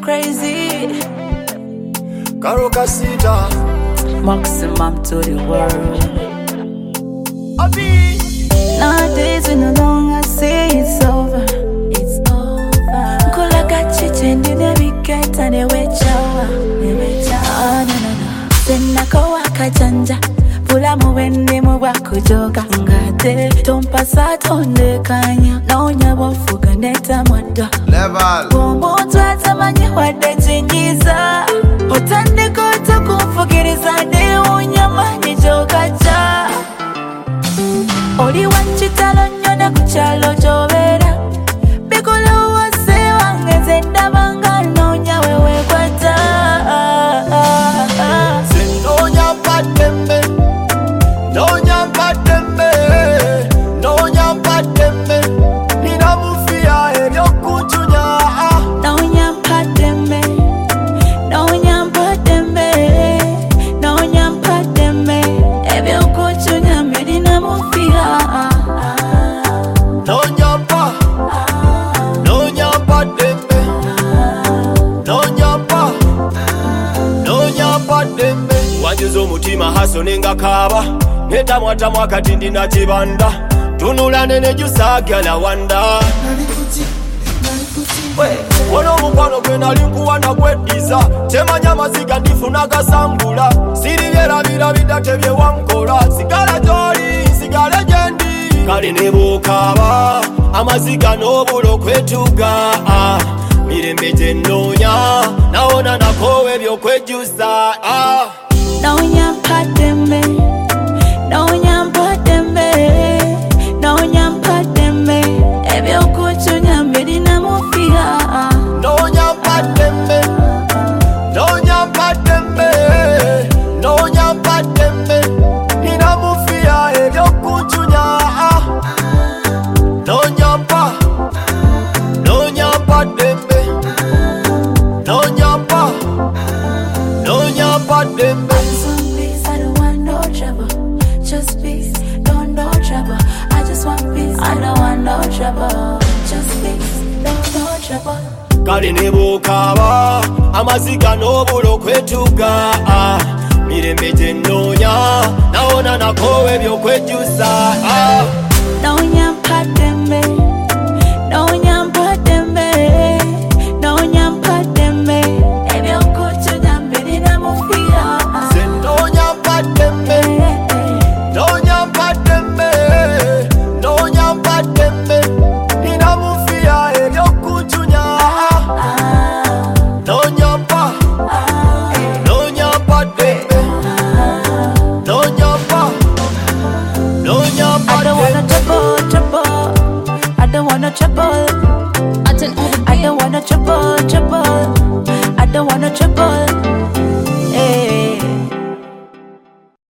crazy. Karokasita, Maximum to the world. Abi. Nowadays we no longer say it's over. It's over. Kula kachichendi ne wicket and ne wechawa. Oh no no no. Senako wakajanja. Pula muwende muwa kujoga ngate. Tompa satonde kanya. Naunya wafuga neta mwada. Level. Umutu atamanye wade chingiza. Otande koto kumfugiriza de unyamanye joga cha. Oli wanchitalo nyona kuchalo jovera. Bikolo wase wangeze ndabanga nonya wewe kwata. Nonya patembe, nonya patembe, nonya patembe. Nina mufia elio kuchunya. Nonya patembe, nonya patembe, nonya patembe. Ebyo kuchunya medina mufia. Nonya pa, nonya patembe, nonya pa, nonya patembe. Wajuzo mutima haso nenga kaba. Neta mwata mwakati ndina chibanda. Tunula nene jusagya la wanda. Wono mukwano kwe nalinkuwana kwediza. Temanya maziga ndifunaga sambula. Siri vyera vira vidatevye wankola. Sigala joli, sigala jendi. Kali nebukaba, amaziga nobulo kwetuga. Mirembe jenonya, naona nakowe vyo kwejusa. Nonya patembe, nonya patembe, nonya patembe. Ebyo kuchunya medina mufia. Nonya patembe, nonya patembe, nonya patembe. Nina mufia elio kuchunya. Nonya pa, nonya patembe, nonya pa, nonya patembe. I don't want no trouble, just peace, don't no trouble. I just want peace, I don't want no trouble, just peace, don't no trouble. Kali nebukaba, amaziga nobulo kwetuga. Mirembe jenonya, naona nakowe vyo kwejusa. Nonya patembe, nonya patembe, nonya patembe. Ebyo kuchunya medina mufia. Nonya patembe, nonya patembe, nonya patembe. Nina mufia elio kuchunya. Nonya pa, nonya patembe, nonya pa, nonya I don't wanna patembe. trouble. I don't wanna trouble. I don't wanna trouble. I don't wanna trouble.